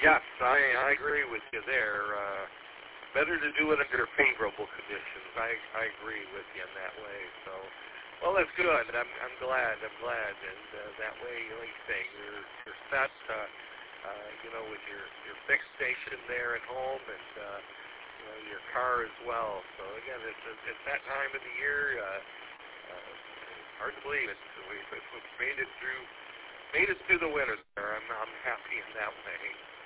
Yes, I agree with you there. Better to do it under favorable conditions. I agree with you in that way. So, well, that's good. I'm glad, and that way, like you say, you're set. With your fixed station there at home, and your car as well. So again, it's that time of the year. Hard to believe it. We've made it through the winter there. I'm happy in that way.